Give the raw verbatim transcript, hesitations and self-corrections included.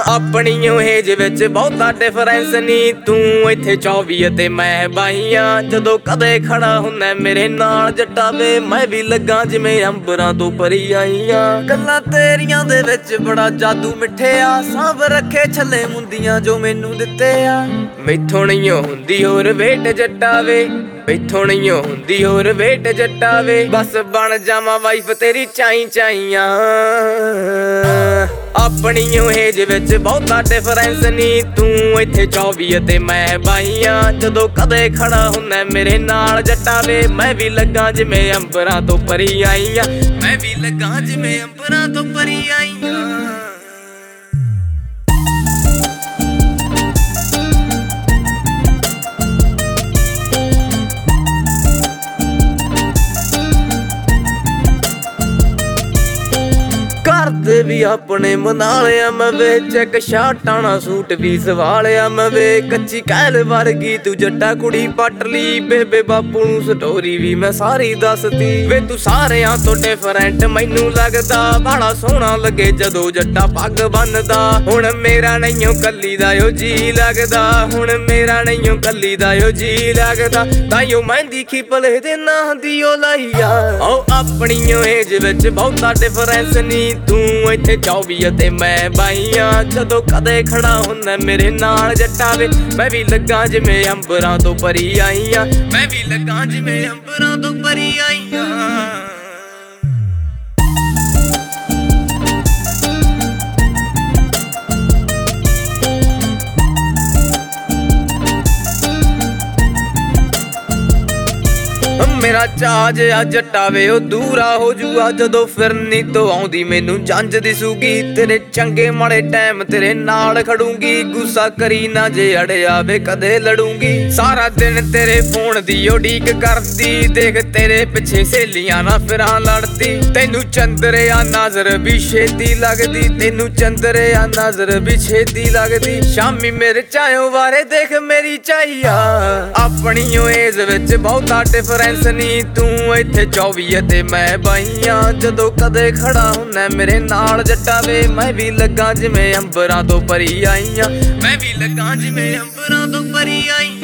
ਆਪਣੀ ਏਜ ਵਿੱਚ ਬਹੁਤਾ ਡਿਫਰੈਂਸ ਨੀ, ਤੂੰ ਇੱਥੇ ਚੌਵੀ ਤੇ ਮੈਂ ਬਾਈਆਂ। ਜਦੋਂ ਕਦੇ ਖੜਾ ਹੁੰਦਾ ਮੇਰੇ ਨਾਲ ਜੱਟਾ ਵੇ, ਮੈਂ ਵੀ ਲੱਗਾ ਜਿਵੇਂ ਅੰਬਰਾਂ ਤੋਂ ਪਰੀ ਆਈਆਂ। ਗੱਲਾਂ ਤੇਰੀਆਂ ਦੇ ਵਿੱਚ ਬੜਾ ਜਾਦੂ ਮਿੱਠਿਆ, ਸਾਂਭ ਰੱਖੇ ਛੱਲੇ ਮੁੰਦੀਆਂ ਜੋ ਮੈਨੂੰ ਦਿੱਤੇ ਆ। ਮੈਥੋਂ ਨਹੀਂ ਹੁੰਦੀ ਹੋਰ ਵੇਟ ਜੱਟਾ ਵੇ, ਮੈਥੋਂ ਨਹੀਂ ਹੁੰਦੀ ਹੋਰ ਵੇਟ ਜੱਟਾ ਵੇ, ਬਸ ਬਣ ਜਾਵਾਂ ਵਾਈਫ ਤੇਰੀ ਚਾਈ ਚਾਈਆਂ। ਆਪਣੀ ਏਜ ਵਿੱਚ ਬਹੁਤਾ ਡਿਫਰੈਂਸ ਨੀ, ਤੂੰ ਇੱਥੇ ਚੌਵੀ ਤੇ ਮੈਂ ਬਾਈਆਂ। ਜਦੋਂ ਕਦੇ ਖੜਾ ਹੁੰਦਾ ਮੇਰੇ ਨਾਲ ਜੱਟਾ ਵੇ, ਮੈਂ ਵੀ ਲੱਗਾ ਜਿਵੇਂ ਅੰਬਰਾਂ ਤੋਂ ਪਰੀ ਆਈਆਂ। ਮੈਂ ਵੀ ਲੱਗਾ ਜਿਵੇਂ ਅੰਬਰਾਂ ਤੋਂ ਪਰੀ ਆਈਆਂ। ਘਰਦੇ ਵੀ ਆਪਣੇ ਮਨਾ ਲਿਆ ਮੈਂ ਵੇ, ਚੈੱਕ ਸ਼ਰਟਾਂ ਨਾਲ ਸੂਟ ਵੀ ਸਵਾ ਲਿਆ ਮੈਂ ਵੇ। ਕੱਚੀ ਕਹਿਲ ਵਰਗੀ ਤੂੰ ਜੱਟਾ ਕੁੜੀ ਪੱਟ ਲਈ, ਬੇਬੇ ਬਾਪੂ ਨੂੰ ਸਟੋਰੀ ਵੀ ਮੈਂ ਸਾਰੀ ਦੱਸਤੀ ਵੇ। ਤੂੰ ਸਾਰਿਆਂ ਤੋਂ ਡਿਫਰੈਂਟ ਮੈਨੂੰ ਲੱਗਦਾ, ਬੜਾ ਸੋਹਣਾ ਲੱਗੇ ਜਦੋਂ ਜੱਟਾ ਪੱਗ ਬੰਨਦਾ। ਹੁਣ ਮੇਰਾ ਨਹੀਂਓ ਕੱਲੀ ਦਾ ਓ ਜੀ ਲੱਗਦਾ, ਹੁਣ ਮੇਰਾ ਨਹੀਂਓ ਕੱਲੀ ਦਾ ਓ ਜੀ ਲੱਗਦਾ। ਤਾਈਓ ਮਹਿੰਦੀ ਖਿਪਲੇ ਦੇ ਨਾਂ ਦੀ ਓ ਲਾਈ ਆ। ਓ ਆਪਣੀ ਏਜ ਵਿੱਚ ਬਹੁਤਾ ਡਿਫਰੈਂਸ ਨੀ, ਤੂੰ ਇੱਥੇ ਚੌਵੀ ਤੇ ਮੈਂ ਬਾਈਆਂ। ਜਦੋਂ ਕਦੇ ਖੜਾ ਹੁੰਦਾ ਮੇਰੇ ਨਾਲ ਜੱਟਾ ਵੇ, ਮੈਂ ਵੀ ਲੱਗਾ ਜਿਵੇਂ ਅੰਬਰਾਂ ਤੋਂ ਪਰੀ ਆਈਆਂ। ਮੈਂ ਵੀ ਲੱਗਾ ਜਿਵੇਂ ਅੰਬਰਾਂ ਤੋਂ ਪਰੀ ਆਈਆਂ। ਮੇਰਾ ਚਾਜ ਆ ਜੱਟਾ ਵੇ ਉਹ ਦੂਰਾ ਹੋ ਜੂਗਾ, ਜਦੋਂ ਫਿਰਨੀ ਤੋਂ ਆਉਂਦੀ ਮੈਨੂੰ ਜੰਜ ਦਿਸੂਗੀ। ਤੇਰੇ ਚੰਗੇ ਮਾੜੇ ਟਾਈਮ ਤੇਰੇ ਨਾਲ ਖੜੂੰਗੀ, ਗੁੱਸਾ ਕਰੀ ਨਾ ਜੇ ਅੜਿਆ ਵੇ ਕਦੇ ਲੜੂੰਗੀ। ਸਾਰਾ ਦਿਨ ਤੇਰੇ ਫੋਨ ਦੀ ਉਡੀਕ ਕਰਦੀ, ਦੇਖ ਤੇਰੇ ਪਿੱਛੇ ਸਹੇਲੀਆਂ ਨਾ ਫਿਰਾਂ ਲੜਦੀ। ਤੈਨੂੰ ਚੰਦਰਿਆ ਨਜ਼ਰ ਵੀ ਛੇਤੀ ਲੱਗਦੀ, ਤੈਨੂੰ ਚੰਦਰਿਆ ਨਜ਼ਰ ਵੀ ਛੇਤੀ ਲੱਗਦੀ। ਸ਼ਾਮੀ ਮੇਰੇ ਚਾਇਓ ਵਾਰੇ ਦੇਖ ਮੇਰੀ ਚਾਈਆ। ਆਪਣੀ ਏਜ ਵਿੱਚ ਬਹੁਤਾ ਡਿਫਰੈਂਸ ਨੀ, ਤੂੰ ਇੱਥੇ ਚੌਵੀ ਤੇ ਮੈਂ ਬਾਈਆਂ। ਜਦੋਂ ਕਦੇ ਖੜਾ ਹੁੰਦਾ ਮੇਰੇ ਨਾਲ ਜੱਟਾ ਵੇ, ਮੈਂ ਵੀ ਲੱਗਾ ਜਿਵੇਂ ਅੰਬਰਾਂ ਤੋਂ ਪਰੀ ਆਈਆਂ। ਮੈਂ ਵੀ ਲੱਗਾ ਜਿਵੇਂ ਅੰਬਰਾਂ ਤੋਂ ਪਰੀ ਆਈਆਂ।